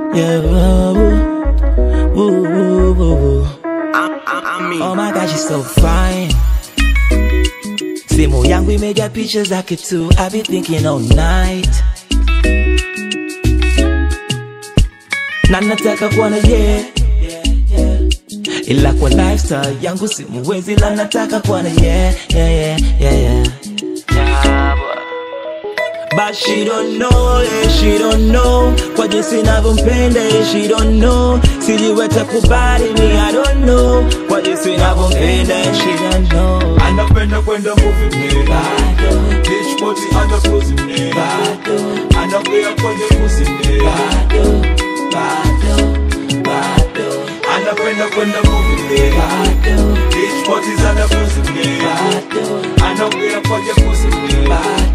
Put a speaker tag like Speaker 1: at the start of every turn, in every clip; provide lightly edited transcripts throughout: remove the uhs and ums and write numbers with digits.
Speaker 1: Yeah, oh my God, she's so fine. Simu yangu imejaa pictures zake too. I be thinking all night. Na nataka kuona yeah. Ila kwa lifestyle yangu simuwezi, la nataka kuona yeah. But she don't know, yeah, she don't know. Kwa jinsi navyompenda, yeah, she don't know. Sijiweta kubali me, I don't know. Kwa jinsi navyompenda, yeah, she don't know.
Speaker 2: Anapenda kwenda movie me, beach party anakuzi me, anapea kwenye kuzi me, anapenda kwenda movie me, beach party anakuzi me, anapea kwenye kuzi me.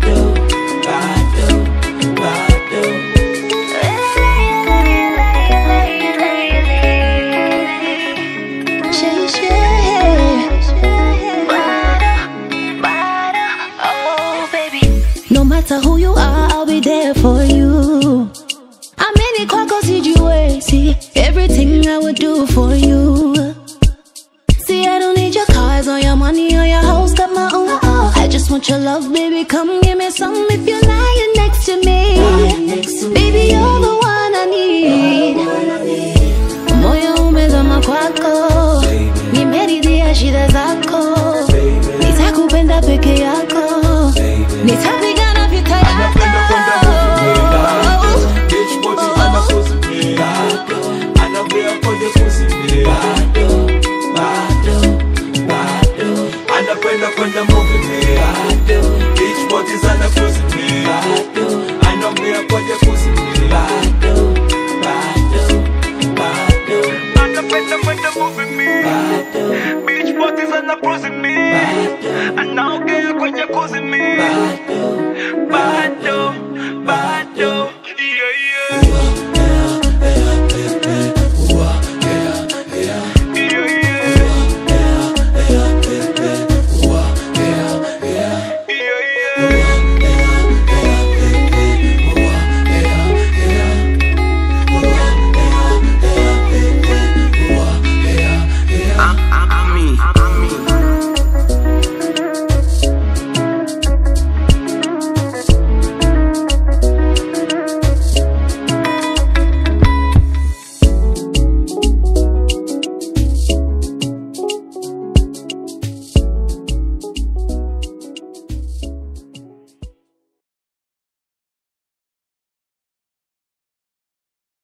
Speaker 3: No matter who you are, I'll be there for you. I'm in it, see everything I would do for you. See, I don't need your cars or your money or your house, got my own. I just want your love, baby, come give me some. If you're lying next to me, baby, you're the one I need. Moyo umezama kwako, nimeridhia shida zako, nitakupenda peke yako,